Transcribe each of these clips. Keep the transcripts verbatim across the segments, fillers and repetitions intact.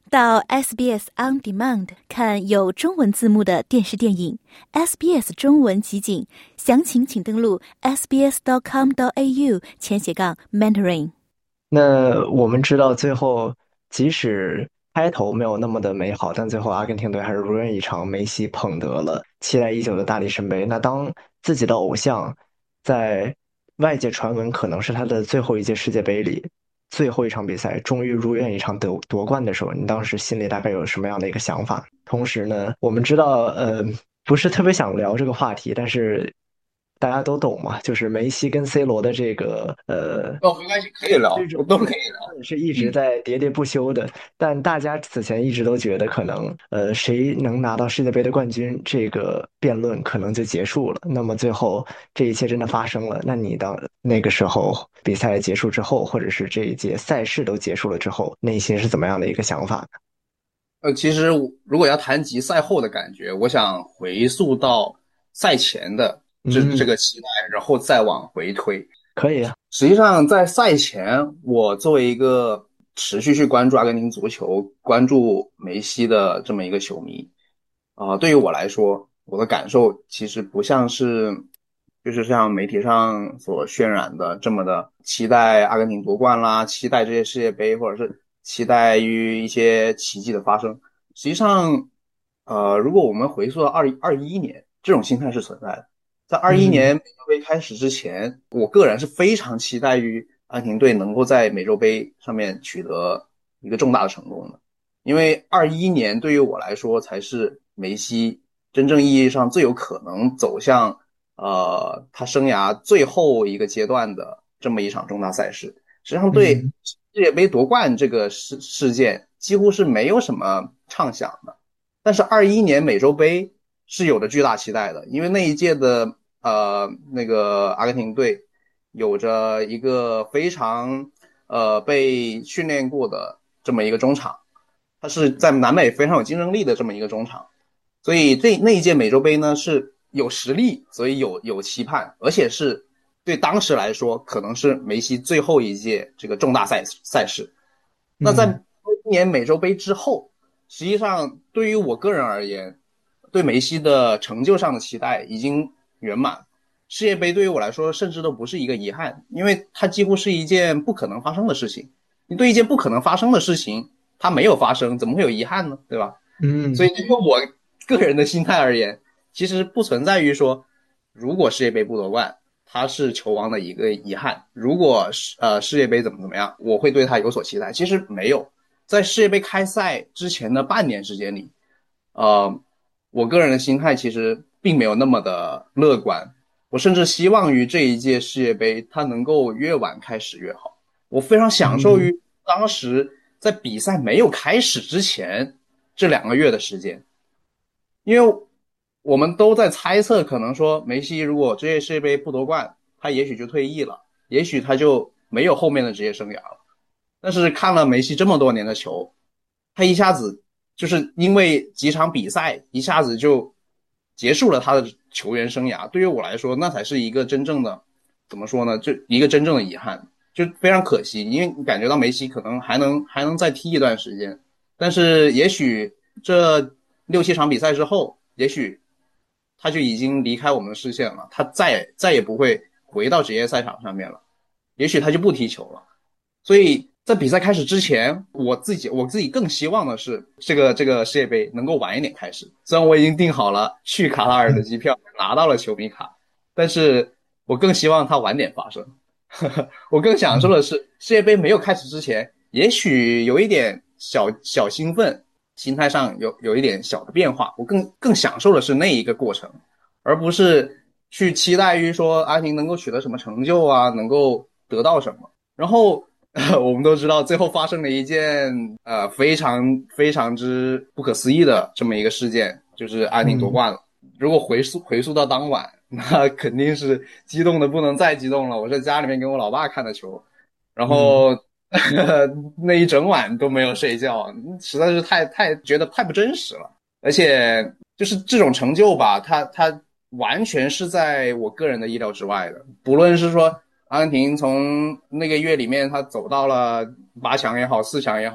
到 S B S On Demand 看有中文字幕的电视电影 S B S 中文集锦，详情请登录 s b s dot com dot a u 前斜杠 mentoring。 那我们知道最后即使开头没有那么的美好，但最后阿根廷队还是如愿以偿，梅西捧得了期待已久的大力神杯。那当自己的偶像在外界传闻可能是他的最后一届世界杯里最后一场比赛终于如愿以偿得夺冠的时候，你当时心里大概有什么样的一个想法？同时呢，我们知道，呃，不是特别想聊这个话题，但是大家都懂嘛，就是梅西跟 C 罗的这个呃哦，没关系，可以聊， 这种我都可以聊。 是一直嗯， 在喋喋不休的。但大家此前一直都觉得可能呃谁能拿到世界杯的冠军这个辩论可能就结束了。那么最后这一切真的发生了，那你当那个时候比赛结束之后，或者是这一届赛事都结束了之后，内心是怎么样的一个想法呢？ 呃，其实如果要谈及赛后的感觉，我想回溯到赛前的这这嗯， 个期待，然后再往回推。 可以啊。 实际上，在赛前，我作为一个持续去关注阿根廷足球、关注梅西的这么一个球迷，啊、对于我来说，我的感受其实不像是，就是像媒体上所渲染的这么的期待阿根廷夺冠啦，期待这些世界杯，或者是期待于一些奇迹的发生。实际上，呃，如果我们回溯到二二一年，这种心态是存在的。在二一年嗯美洲杯开始之前，我个人是非常期待于阿根廷队能够在美洲杯上面取得一个重大的成功的，因为二一年对于我来说才是梅西真正意义上最有可能走向呃他生涯最后一个阶段的这么一场重大赛事。实际上，对嗯世界杯夺冠这个事事件几乎是没有什么畅想的，但是二一年美洲杯是有着巨大期待的，因为那一届的呃那个阿根廷队有着一个非常呃被训练过的这么一个中场，他是在南美非常有竞争力的这么一个中场，所以这那一届美洲杯呢是有实力，所以有有期盼，而且是对当时来说可能是梅西最后一届这个重大赛赛事。那在嗯今年美洲杯之后，实际上对于我个人而言，对梅西的成就上的期待已经圆满。世界杯对于我来说，甚至都不是一个遗憾，因为它几乎是一件不可能发生的事情。你对一件不可能发生的事情，它没有发生，怎么会有遗憾呢？对吧？所嗯以对于我个人的心态而言，其实不存在于说，如果世界杯不夺冠，他是球王的一个遗憾；如果呃世界杯怎么怎么样，我会对他有所期待。其实没有，在世界杯开赛之前的半年时间里，呃，我个人的心态其实并没有那么的乐观，我甚至希望于这一届世界杯它能够越晚开始越好。我非常享受嗯于当时在比赛没有开始之前这两个月的时间，因为我们都在猜测，可能说梅西如果这届世界杯不夺冠，他也许就退役了，也许他就没有后面的职业生涯了。但是看了梅西这么多年的球，他一下子就是因为几场比赛，一下子就结束了他的球员生涯。对于我来说，那才是一个真正的，怎么说呢？就一个真正的遗憾，就非常可惜，因为你感觉到梅西可能还能还能再踢一段时间，但是也许这六七场比赛之后，也许他就已经离开我们的视线了，他再也再也不会回到职业赛场上面了，也许他就不踢球了。所以在比赛开始之前，我自己我自己更希望的是这个这个世界杯能够晚一点开始。虽然我已经订好了去卡塔尔的机票，拿到了球迷卡，但是我更希望它晚点发生。我更享受的是世界杯没有开始之前，也许有一点小小兴奋，心态上有有一点小的变化。我更更享受的是那一个过程，而不是去期待于说阿根廷能够取得什么成就啊，能够得到什么。然后呃我们都知道最后发生了一件呃非常非常之不可思议的这么一个事件，就是阿根廷夺嗯冠了。如果回溯回溯到当晚，那肯定是激动的不能再激动了。我在家里面跟我老爸看的球，然嗯后那一整晚都没有睡觉，实在是太太觉得太不真实了。而且就是这种成就吧，它它完全是在我个人的意料之外的。不论是说阿根廷从那个月里面他走到了八强也好，四强也好，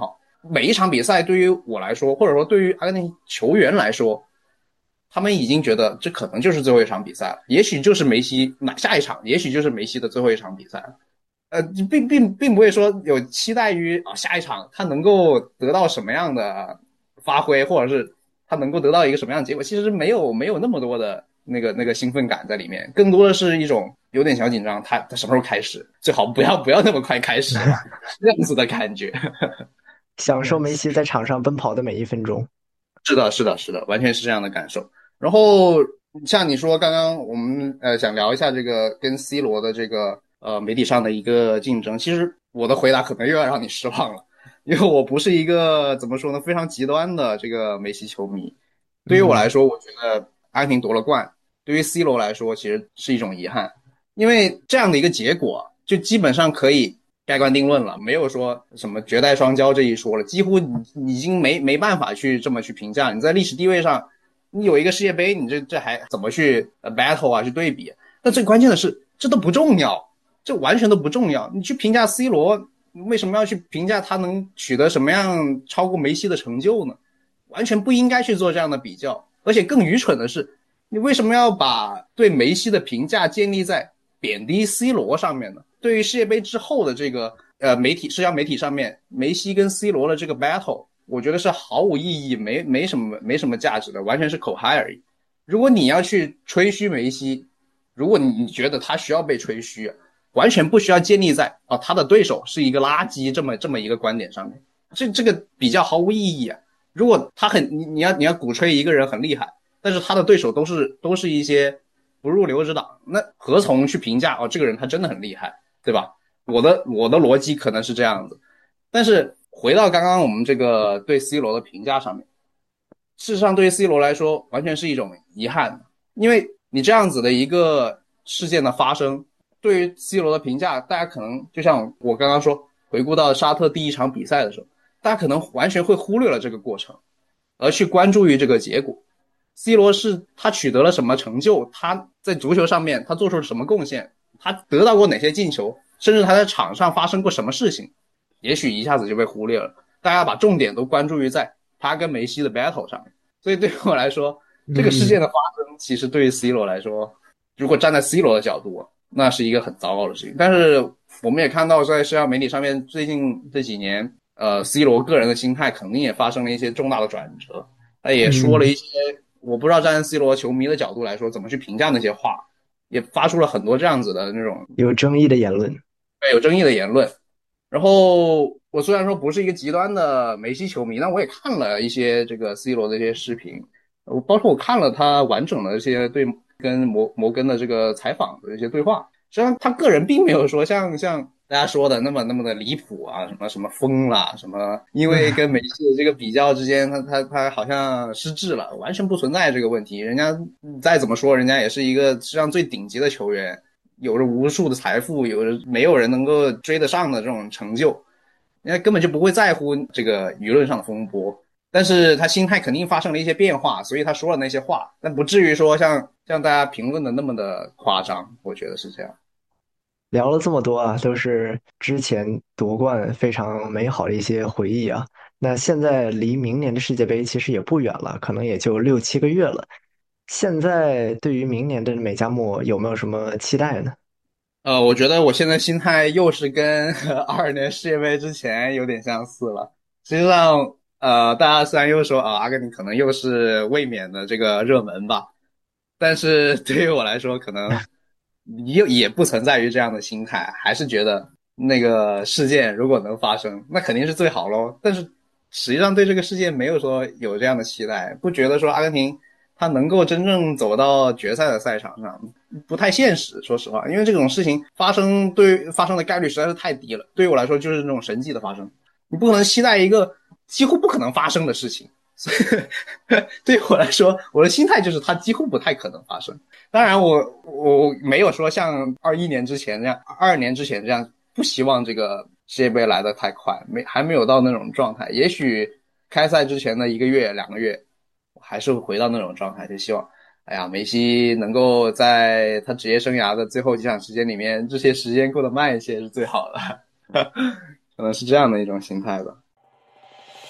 每一场比赛对于我来说，或者说对于阿根廷球员来说，他们已经觉得这可能就是最后一场比赛了，也许就是梅西拿下一场，也许就是梅西的最后一场比赛了。呃，并并并不会说有期待于啊下一场他能够得到什么样的发挥，或者是他能够得到一个什么样的结果，其实没有没有那么多的那个那个兴奋感在里面，更多的是一种有点小紧张，他他什么时候开始，最好不要不要那么快开始，这样子的感觉。 享受梅西在场上奔跑的每一分钟。 是的，是的，是的，完全是这样的感受。然后像你说，刚刚我们呃想聊一下这个跟 C 罗的这个呃媒体上的一个竞争，其实我的回答可能又要让你失望了，因为我不是一个怎么说呢非常极端的这个梅西球迷。对于我来嗯， 说，我觉得阿根廷夺了冠，对于 C 罗来说其实是一种遗憾，因为这样的一个结果就基本上可以盖棺定论了，没有说什么绝代双骄这一说了，几乎已经没没办法去这么去评价。你在历史地位上，你有一个世界杯，你这这还怎么去 battle 啊，去对比？那最关键的是，这都不重要，这完全都不重要。你去评价 C 罗，为什么要去评价他能取得什么样超过梅西的成就呢？完全不应该去做这样的比较。而且更愚蠢的是，你为什么要把对梅西的评价建立在贬低 C 罗上面呢？对于世界杯之后的这个呃媒体社交媒体上面，梅西跟 C 罗的这个 battle， 我觉得是毫无意义，没没什么没什么价值的，完全是口嗨而已。如果你要去吹嘘梅西，如果你觉得他需要被吹嘘，完全不需要建立在啊、哦、他的对手是一个垃圾这么这么一个观点上面，这这个比较毫无意义啊。如果他很你你要你要鼓吹一个人很厉害，但是他的对手都是都是一些不入流之党，那何从去评价哦这个人他真的很厉害？对吧？我的我的逻辑可能是这样子，但是回到刚刚我们这个对 C 罗的评价上面，事实上对于 C 罗来说，完全是一种遗憾，因为你这样子的一个事件的发生，对于 C 罗的评价，大家可能就像我刚刚说，回顾到沙特第一场比赛的时候，大家可能完全会忽略了这个过程，而去关注于这个结果。C 罗是他取得了什么成就，他在足球上面他做出了什么贡献，他得到过哪些进球，甚至他在场上发生过什么事情，也许一下子就被忽略了。大家把重点都关注于在他跟梅西的 battle 上面。所以对于我来说，这个事件的发生，其实对于 C 罗来说，如果站在 C 罗的角度，那是一个很糟糕的事情。但是我们也看到，在社交媒体上面，最近这几年，呃，C 罗个人的心态肯定也发生了一些重大的转折。他也说了一些，我不知道站在 C 罗球迷的角度来说，怎么去评价那些话，也发出了很多这样子的那种有争议的言论。 有争议的言论。然后我虽然说不是一个极端的梅西球迷，但我也看了一些这个 C 罗的一些视频，我包括我看了他完整的一些对跟摩摩根的这个采访的一些对话。实际上他个人并没有说像像大家说的那么那么的离谱啊，什么什么疯啦，什么因为跟梅西的这个比较之间，他他他好像失智了，完全不存在这个问题。人家再怎么说，人家也是一个世上最顶级的球员，有着无数的财富，有着没有人能够追得上的这种成就，人家根本就不会在乎这个舆论上的风波。但是他心态肯定发生了一些变化，所以他说了那些话，但不至于说像像大家评论的那么的夸张，我觉得是这样。 聊了这么多啊，都是之前夺冠非常美好的一些回忆啊。那现在离明年的世界杯其实也不远了，可能也就六七个月了。现在对于明年的美加墨有没有什么期待呢？ 呃，我觉得我现在心态又是跟二二年世界杯之前有点相似了。实际上，呃，大家虽然又说啊，阿根廷可能又是卫冕的这个热门吧，但是对于我来说，可能也也不存在于这样的心态，还是觉得那个事件如果能发生，那肯定是最好咯。但是实际上对这个事件没有说有这样的期待，不觉得说阿根廷他能够真正走到决赛的赛场上，不太现实，说实话，因为这种事情发生对发生的概率实在是太低了。对于我来说，就是那种神迹的发生，你不可能期待一个几乎不可能发生的事情。所以对于我来说，我的心态就是它几乎不太可能发生。当然我，我我没有说像二一年之前这样，二二年之前这样，不希望这个世界杯来得太快，没还没有到那种状态。也许开赛之前的一个月、两个月，我还是会回到那种状态，就希望，哎呀，梅西能够在他职业生涯的最后几场时间里面，这些时间过得慢一些是最好的，可能是这样的一种心态吧。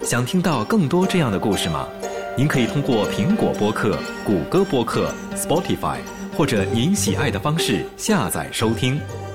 想听到更多这样的故事吗？您可以通过苹果播客、谷歌播客、Spotify 或者您喜爱的方式下载收听。